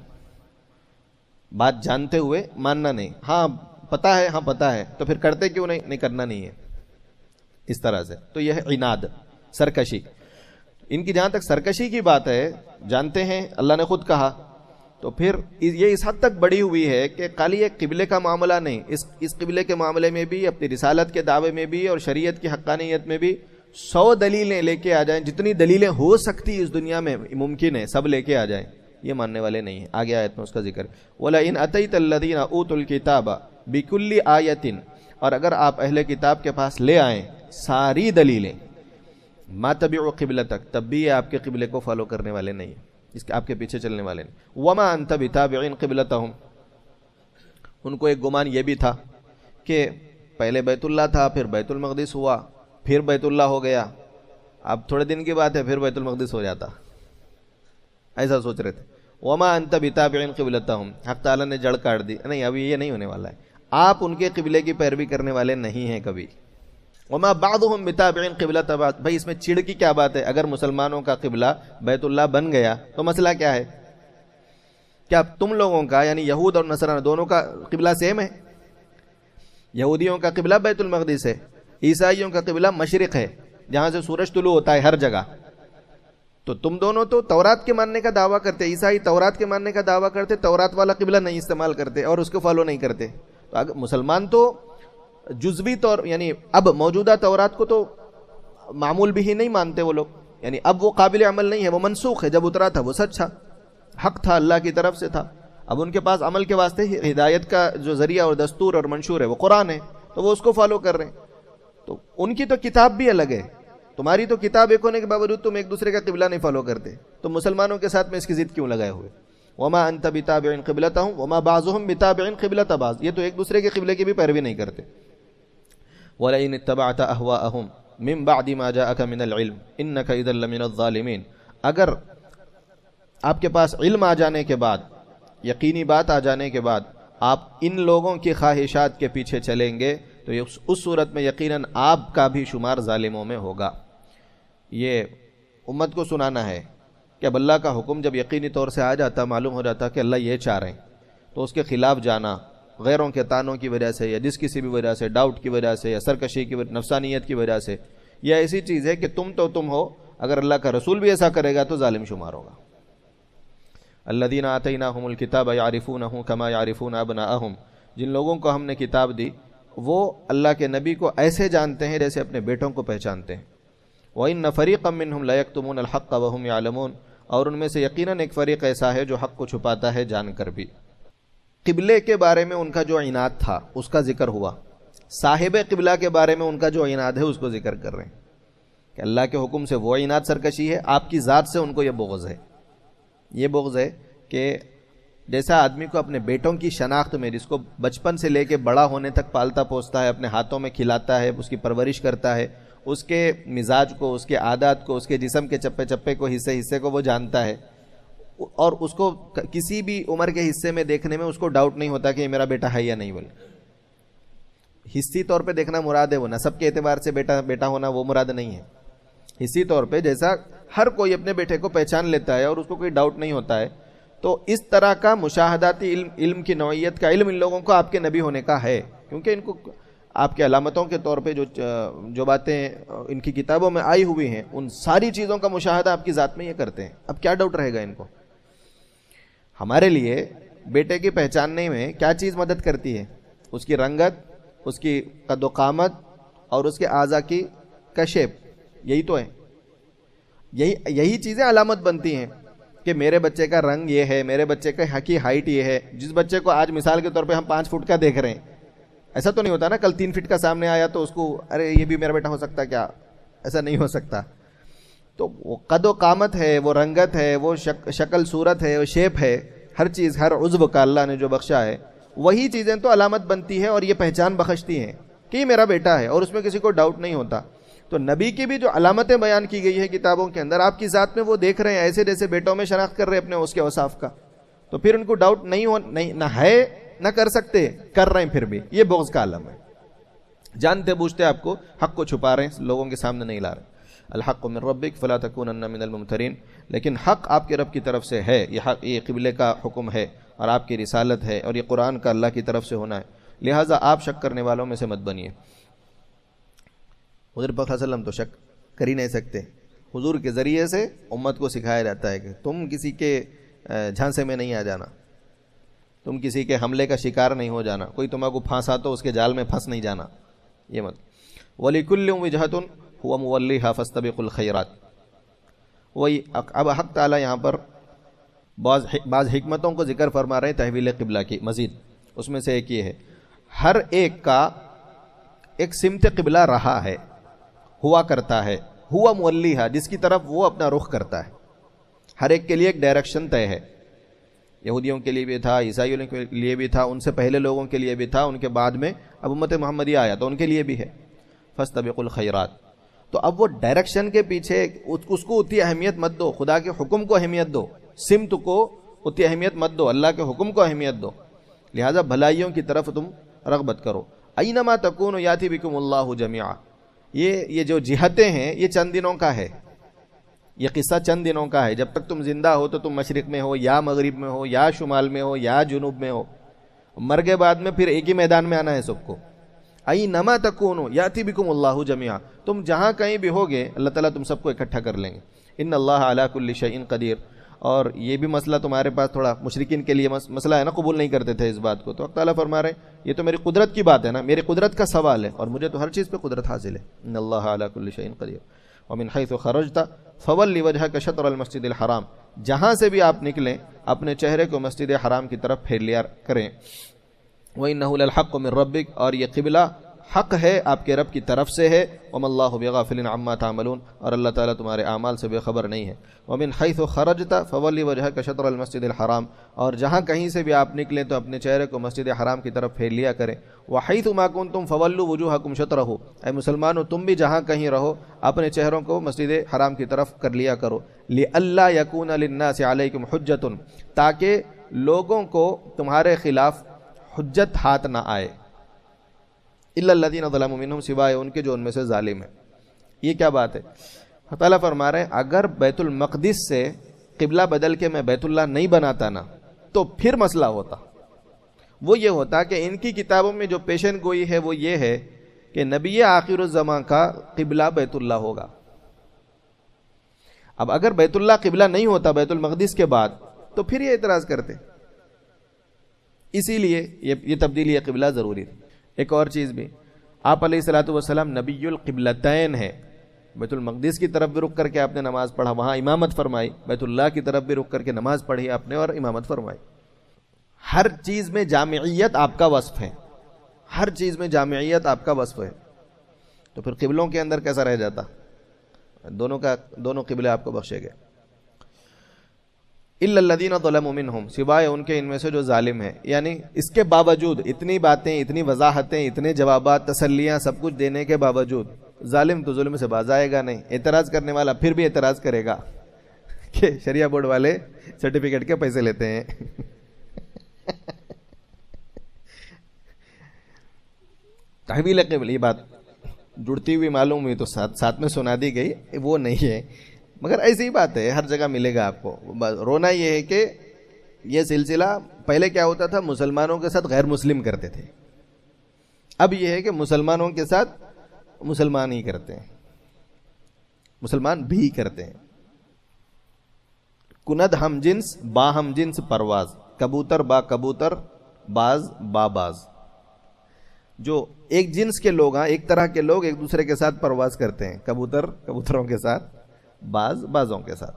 بات جانتے ہوئے ماننا نہیں، ہاں پتہ ہے، ہاں پتہ ہے تو پھر کرتے کیوں نہیں، نہیں کرنا نہیں ہے، اس طرح سے۔ تو یہ ہے عناد، سرکشی۔ ان کی جہاں تک سرکشی کی بات ہے، جانتے ہیں اللہ نے خود کہا، تو پھر یہ اس حد تک بڑی ہوئی ہے کہ خالی ایک قبلے کا معاملہ نہیں، اس اس قبلے کے معاملے میں بھی، اپنی رسالت کے دعوے میں بھی، اور شریعت کی حقانیت میں بھی سو دلیلیں لے کے آ جائیں، جتنی دلیلیں ہو سکتی اس دنیا میں ممکن ہے سب لے کے آ جائیں، یہ ماننے والے نہیں ہیں۔ آگے آیت میں اس کا ذکر، وَلَئِنْ أَتَيْتَ الَّذِينَ أُوتُوا الْكِتَابَ بِكُلِّ آیَةٍ، اور اگر آپ اہل کتاب کے پاس لے آئیں ساری دلیلیں، ما تبعوا قبلتک، تب بھی یہ آپ کے قبلے کو فالو کرنے والے نہیں ہیں، اس کے آپ کے پیچھے چلنے والے نہیں۔ وما انت بتابع قبلتهم، ان کو ایک گمان یہ بھی تھا کہ پہلے بیت اللہ تھا، پھر بیت المقدس ہوا، پھر بیت اللہ ہو گیا، اب تھوڑے دن کی بات ہے پھر بیت المقدس ہو جاتا، ایسا سوچ رہے تھے۔ وما انت بتابع قبلتهم، حق تعالیٰ نے جڑ کاٹ دی، نہیں ابھی یہ نہیں ہونے والا ہے، آپ ان کے قبلے کی پیروی کرنے والے نہیں ہیں کبھی۔ وما بعضهم بتابع قبلة بعض، بھائی اس میں چڑ کی کیا بات ہے؟ اگر مسلمانوں کا قبلہ بیت اللہ بن گیا تو مسئلہ کیا ہے؟ کیا تم لوگوں کا یعنی یہود اور نصارہ دونوں کا قبلہ سیم ہے؟ یہودیوں کا قبلہ بیت المقدس ہے، عیسائیوں کا قبلہ مشرق ہے جہاں سے سورج طلوع ہوتا ہے ہر جگہ، تو تم دونوں تو تورات کے ماننے کا دعویٰ کرتے، عیسائی تورات کے ماننے کا دعویٰ کرتے، تورات والا قبلہ نہیں استعمال کرتے اور اس کو فالو نہیں کرتے، تو اگر مسلمان تو جزوی طور یعنی اب موجودہ تورات کو تو معمول بھی ہی نہیں مانتے وہ لوگ، یعنی اب وہ قابل عمل نہیں ہے، وہ منسوخ ہے، جب اترا تھا وہ سچ تھا، حق تھا، اللہ کی طرف سے تھا، اب ان کے پاس عمل کے واسطے ہدایت کا جو ذریعہ اور دستور اور منشور ہے وہ قرآن ہے، تو وہ اس کو فالو کر رہے ہیں، تو ان کی تو کتاب بھی الگ ہے، تمہاری تو کتاب ایک ہونے کے باوجود تم ایک دوسرے کا قبلہ نہیں فالو کرتے، تو مسلمانوں کے ساتھ میں اس کی ضد کیوں لگائے ہوئے؟ وما انت بتابع قبلتهم وما بعضهم بتابع قبلة بعض، یہ تو ایک دوسرے کے قبلے کی بھی پیروی نہیں کرتے۔ وَلَئِنِ اتَّبَعْتَ أَهْوَاءَهُمْ مِنْ بَعْدِ مَا جَاءَكَ مِنَ الْعِلْمِ إِنَّكَ إِذًا لَمِنَ الظَّالِمِينَ، اگر آپ کے پاس علم آ جانے کے بعد، یقینی بات آ جانے کے بعد آپ ان لوگوں کی خواہشات کے پیچھے چلیں گے تو اس صورت میں یقیناً آپ کا بھی شمار ظالموں میں ہوگا۔ یہ امت کو سنانا ہے کہ اب اللہ کا حکم جب یقینی طور سے آ جاتا، معلوم ہو جاتا کہ اللہ یہ چاہ رہے ہیں، تو اس کے خلاف جانا غیروں کے تانوں کی وجہ سے یا جس کسی بھی وجہ سے، ڈاؤٹ کی وجہ سے یا سرکشی کی وجہ، نفسانیت کی وجہ سے، یا ایسی چیز ہے کہ تم تو تم ہو، اگر اللہ کا رسول بھی ایسا کرے گا تو ظالم شمار ہوگا۔ الذین آتیناہم الکتاب یعرفونہ کما یعرفون ابناءہم، جن لوگوں کو ہم نے کتاب دی وہ اللہ کے نبی کو ایسے جانتے ہیں جیسے اپنے بیٹوں کو پہچانتے ہیں۔ وَإِنَّ فَرِيقًا مِّنْهُمْ لَيَكْتُمُونَ الْحَقَّ وَهُمْ يَعْلَمُونَ، اور ان میں سے یقیناً ایک فریق ایسا ہے جو حق کو چھپاتا ہے جان کر بھی۔ قبلے کے بارے میں ان کا جو عناد تھا اس کا ذکر ہوا، صاحب قبلہ کے بارے میں ان کا جو عناد ہے اس کو ذکر کر رہے ہیں کہ اللہ کے حکم سے وہ عناد سرکشی ہے، آپ کی ذات سے ان کو یہ بغض ہے۔ یہ بغض ہے کہ جیسا آدمی کو اپنے بیٹوں کی شناخت میں، جس کو بچپن سے لے کے بڑا ہونے تک پالتا پوستا ہے، اپنے ہاتھوں میں کھلاتا ہے، اس کی پرورش کرتا ہے، اس کے مزاج کو، اس کے عادات کو، اس کے جسم کے چپے چپے کو، حصے حصے کو وہ جانتا ہے، اور اس کو کسی بھی عمر کے حصے میں دیکھنے میں اس کو ڈاؤٹ نہیں ہوتا کہ یہ میرا بیٹا ہے یا نہیں۔ بولے حصی طور پہ دیکھنا مراد ہے، وہ نسب کے اعتبار سے بیٹا بیٹا ہونا وہ مراد نہیں ہے۔ حصی طور پہ جیسا ہر کوئی اپنے بیٹے کو پہچان لیتا ہے اور اس کو کوئی ڈاؤٹ نہیں ہوتا ہے، تو اس طرح کا مشاہداتی علم علم کی نوعیت کا علم ان لوگوں کو آپ کے نبی ہونے کا ہے، کیونکہ ان کو آپ کے علامتوں کے طور پہ جو جو باتیں ان کی کتابوں میں آئی ہوئی ہیں ان ساری چیزوں کا مشاہدہ آپ کی ذات میں یہ کرتے ہیں۔ اب کیا ڈاؤٹ رہے گا ان کو؟ ہمارے لیے بیٹے کی پہچاننے میں کیا چیز مدد کرتی ہے؟ اس کی رنگت، اس کی قد و قامت اور اس کے اعضاء کی کشف، یہی تو ہے، یہی یہی چیزیں علامت بنتی ہیں کہ میرے بچے کا رنگ یہ ہے، میرے بچے کا کی ہائٹ یہ ہے۔ جس بچے کو آج مثال کے طور پہ ہم پانچ فٹ کا دیکھ رہے ہیں، ایسا تو نہیں ہوتا نا کل تین فٹ کا سامنے آیا تو اس کو ارے یہ بھی میرا بیٹا ہو سکتا کیا؟ ایسا نہیں ہو سکتا۔ تو وہ قد و قامت ہے، وہ رنگت ہے، وہ شک شکل صورت ہے، وہ شیپ ہے، ہر چیز، ہر عضو کا اللہ نے جو بخشا ہے، وہی چیزیں تو علامت بنتی ہے اور یہ پہچان بخشتی ہیں کہ یہ میرا بیٹا ہے، اور اس میں کسی کو ڈاؤٹ نہیں ہوتا۔ تو نبی کی بھی جو علامتیں بیان کی گئی ہے کتابوں کے اندر، آپ کی ذات میں وہ دیکھ رہے ہیں، ایسے جیسے بیٹوں میں شناخت کر رہے ہیں اپنے اس کے اوصاف کا، تو پھر ان کو ڈاؤٹ نہیں ہو نہیں نہ ہے نہ کر سکتے، کر رہے ہیں پھر بھی، یہ بغض کا عالم ہے۔ جانتے بوجھتے آپ کو حق کو چھپا رہے ہیں، لوگوں کے سامنے نہیں لا رہے۔ الحق من ربک فلا تکونن من الممترین، لیکن حق آپ کے رب کی طرف سے ہے، یہ حق، یہ قبلے کا حکم ہے اور آپ کی رسالت ہے اور یہ قرآن کا اللہ کی طرف سے ہونا ہے، لہٰذا آپ شک کرنے والوں میں سے مت بنیے۔ حضور پاک صلی اللہ علیہ وسلم تو شک کر ہی نہیں سکتے، حضور کے ذریعے سے امت کو سکھایا جاتا ہے کہ تم کسی کے جھانسے میں نہیں آ جانا، تم کسی کے حملے کا شکار نہیں ہو جانا، کوئی تمہیں کو پھانسا تو اس کے جال میں پھنس نہیں جانا، یہ مت۔ وَلِكُلٍّ وِجْهَةٌ هُوَ مُوَلِّيهَا فَاسْتَبِقُوا الْخَيْرَاتِ۔ وہی اب حق تعالیٰ یہاں پر بعض بعض حکمتوں کو ذکر فرما رہے ہیں تحویل قبلہ کی مزید، اس میں سے ایک یہ ہے ہر ایک کا ایک سمت قبلہ رہا ہے، ہوا کرتا ہے، ہوا مولیہا، جس کی طرف وہ اپنا رخ کرتا ہے، ہر ایک کے لیے ایک ڈائریکشن طے ہے۔ یہودیوں کے لیے بھی تھا، عیسائیوں کے لیے بھی تھا، ان سے پہلے لوگوں کے لیے بھی تھا، ان کے بعد میں اب امت محمدیہ آیا تو ان کے لیے بھی ہے، فاستبقوا الخیرات۔ تو اب وہ ڈائریکشن کے پیچھے اس کو اتنی اہمیت مت دو، خدا کے حکم کو اہمیت دو، سمت کو اتنی اہمیت مت دو، اللہ کے حکم کو اہمیت دو، لہذا بھلائیوں کی طرف تم رغبت کرو۔ اینما تکونوا یاتی بکم اللہ جمیعا، یہ یہ جو جہتیں ہیں یہ چند دنوں کا ہے، یہ قصہ چند دنوں کا ہے، جب تک تم زندہ ہو تو تم مشرق میں ہو یا مغرب میں ہو یا شمال میں ہو یا جنوب میں ہو، مر کے بعد میں پھر ایک ہی میدان میں آنا ہے سب کو۔ اینما تکونوا یاتی بکم اللہ جمیعا، تم جہاں کہیں بھی ہوگے اللہ تعالیٰ تم سب کو اکٹھا کر لیں گے۔ ان اللہ علی کل شیء قدیر، اور یہ بھی مسئلہ تمہارے پاس تھوڑا مشرکین کے لیے مسئلہ ہے نا، قبول نہیں کرتے تھے اس بات کو، تو اللہ تعالیٰ فرما رہے ہیں یہ تو میری قدرت کی بات ہے نا، میری قدرت کا سوال ہے اور مجھے تو ہر چیز پہ قدرت حاصل ہے۔ ان اللہ علی کل شیء قدیر ومن حیث خرجت فول وجهک شطر المسجد الحرام، جہاں سے بھی آپ نکلیں اپنے چہرے کو مسجد حرام کی طرف پھیر لیا کریں۔ وانہ للحق من ربک، اور یہ قبلہ حق ہے آپ کے رب کی طرف سے ہے۔ وما اللہ بغافل عما تعملون، اور اللہ تعالیٰ تمہارے اعمال سے بے خبر نہیں ہے۔ ومن حیث خرجت فولی وجہک شطر المسجد الحرام، اور جہاں کہیں سے بھی آپ نکلیں تو اپنے چہرے کو مسجد حرام کی طرف پھیر لیا کریں۔ وحیث ما کنتم فولوا وجوہکم شطرہ، اے مسلمانوں تم بھی جہاں کہیں رہو اپنے چہروں کو مسجد حرام کی طرف کر لیا کرو۔ لئلا یکون للناس علیکم حجۃ، تاکہ لوگوں کو تمہارے خلاف حجت ہاتھ نہ آئے، الا الذین ظلموا منہم، سوائے ان کے جو ان میں سے ظالم ہیں۔ یہ کیا بات ہے؟ اللہ تعالیٰ فرما رہے ہیں اگر بیت المقدس سے قبلہ بدل کے میں بیت اللہ نہیں بناتا نا تو پھر مسئلہ ہوتا. وہ یہ ہوتا کہ ان کی کتابوں میں جو پیشن گوئی ہے وہ یہ ہے کہ نبی آخر الزماں کا قبلہ بیت اللہ ہوگا. اب اگر بیت اللہ قبلہ نہیں ہوتا بیت المقدس کے بعد تو پھر یہ اعتراض کرتے. اسی لیے یہ, یہ تبدیلی قبلہ ضروری تھی. ایک اور چیز بھی, آپ علیہ الصلوۃ والسلام نبی القبلتین ہے. بیت المقدس کی طرف بھی رک کر کے آپ نے نماز پڑھا, وہاں امامت فرمائی, بیت اللہ کی طرف بھی رک کر کے نماز پڑھی آپ نے اور امامت فرمائی. ہر چیز میں جامعیت آپ کا وصف ہے, ہر چیز میں جامعیت آپ کا وصف ہے. تو پھر قبلوں کے اندر کیسا رہ جاتا؟ دونوں کا دونوں قبلے آپ کو بخشے گئے. الا الذین ظلموا منہم, سوائے ان کے ان میں سے جو ظالم ہیں. یعنی اس کے باوجود اتنی باتیں, اتنی وضاحتیں, اتنے جوابات, تسلیاں, سب کچھ دینے کے باوجود ظالم تو ظلم سے باز آئے گا نہیں. اعتراض کرنے والا پھر بھی اعتراض کرے گا کہ شریعہ بورڈ والے سرٹیفکیٹ کے پیسے لیتے ہیں. تحویل قبل, یہ بات جڑتی ہوئی معلوم ہوئی تو ساتھ ساتھ میں سنا دی گئی, وہ نہیں ہے مگر ایسی ہی بات ہے, ہر جگہ ملے گا آپ کو. رونا یہ ہے کہ یہ سلسلہ پہلے کیا ہوتا تھا, مسلمانوں کے ساتھ غیر مسلم کرتے تھے. اب یہ ہے کہ مسلمانوں کے ساتھ مسلمان ہی کرتے ہیں, مسلمان بھی کرتے ہیں. کند ہم جنس با ہم جنس پرواز, کبوتر با کبوتر, باز با باز. جو ایک جنس کے لوگ ہیں, ایک طرح کے لوگ ایک دوسرے کے ساتھ پرواز کرتے ہیں, کبوتر کبوتروں کے ساتھ, باز بازوں کے ساتھ.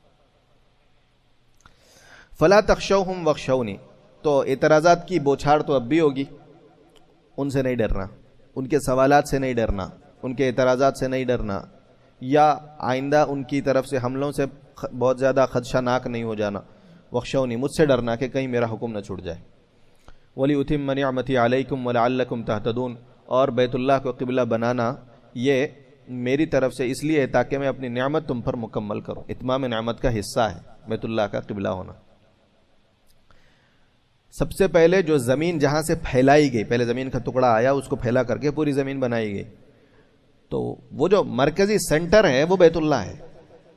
فلا تخشوہم واخشونی, تو اعتراضات کی بوچھاڑ تو اب بھی ہوگی. ان سے نہیں ڈرنا, ان کے سوالات سے نہیں ڈرنا, ان کے اعتراضات سے نہیں ڈرنا, یا آئندہ ان کی طرف سے حملوں سے بہت زیادہ خدشہ ناک نہیں ہو جانا. واخشونی, مجھ سے ڈرنا کہ کہیں میرا حکم نہ چھوٹ جائے. وَلِأُتِمَّ نِعْمَتِي عَلَيْكُمْ وَلَعَلَّكُمْ تَهْتَدُونَ, اور بیت اللہ کو قبلہ بنانا یہ میری طرف سے اس لیے ہے تاکہ میں اپنی نعمت تم پر مکمل کروں. اتمام نعمت کا حصہ ہے بیت اللہ کا قبلہ ہونا. سب سے پہلے جو زمین جہاں سے پھیلائی گئی, پہلے زمین کا ٹکڑا آیا, اس کو پھیلا کر کے پوری زمین بنائی گئی, تو وہ جو مرکزی سینٹر ہے وہ بیت اللہ ہے.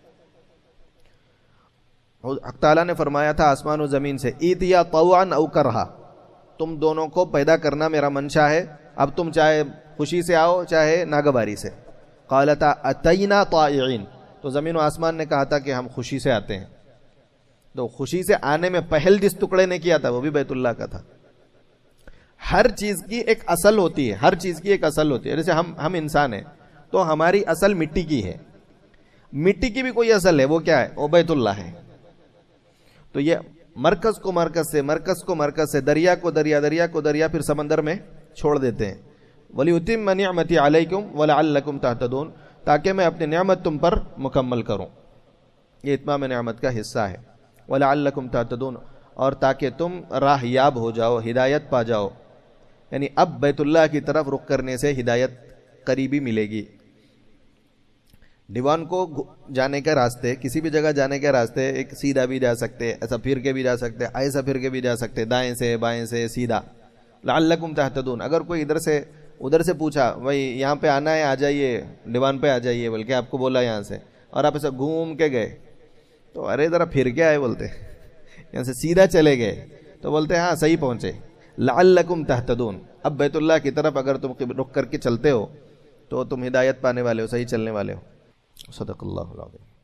حق تعالیٰ نے فرمایا تھا آسمان و زمین سے, ایتیا طوعا او کرہا, تم دونوں کو پیدا کرنا میرا منشا ہے, اب تم چاہے خوشی سے آؤ چاہے ناگواری سے. قالتا اتینا طائعین, تو زمین و آسمان نے کہا تھا کہ ہم خوشی سے آتے ہیں. تو خوشی سے آنے میں پہل جس ٹکڑے نے کیا تھا وہ بھی بیت اللہ کا تھا. ہر چیز کی ایک اصل ہوتی ہے, ہر چیز کی ایک اصل ہوتی ہے. جیسے ہم ہم انسان ہیں تو ہماری اصل مٹی کی ہے, مٹی کی بھی کوئی اصل ہے, وہ کیا ہے, وہ بیت اللہ ہے. تو یہ مرکز کو مرکز سے, مرکز کو مرکز سے, دریا کو دریا, دریا کو دریا, پھر سمندر میں چھوڑ دیتے ہیں. وَلِيُتِمَّ نِعْمَتِي عَلَيْكُمْ وَلَعَلَّكُمْ تَهْتَدُونَ, تاکہ میں اپنی نعمت تم پر مکمل کروں. یہ اتمام نعمت کا حصہ ہے. وَلَعَلَّكُمْ تَهْتَدُونَ, اور تاکہ تم راہ یاب ہو جاؤ, ہدایت پا جاؤ. یعنی اب بیت اللہ کی طرف رخ کرنے سے ہدایت قریبی ملے گی. دیوان کو جانے کے راستے, کسی بھی جگہ جانے کے راستے, ایک سیدھا بھی جا سکتے, ایسا پھر کے بھی جا سکتے, ایسا پھر کے بھی جا سکتے, دائیں سے بائیں سے سیدھا. لعلکم تہتدون, اگر کوئی ادھر سے ادھر سے پوچھا بھائی یہاں پہ آنا ہے, آ جائیے, دیوان پہ آ جائیے, بلکہ آپ کو بولا یہاں سے, اور آپ ایسا گھوم کے گئے تو ارے ذرا پھر کے آئے بولتے, یہاں سے سیدھا چلے گئے تو بولتے ہاں صحیح پہنچے. لعلکم تہتدون, اب بیت اللہ کی طرف اگر تم رخ کر کے چلتے ہو تو تم ہدایت پانے والے ہو, صحیح چلنے والے ہو. صدق اللہ العظیم.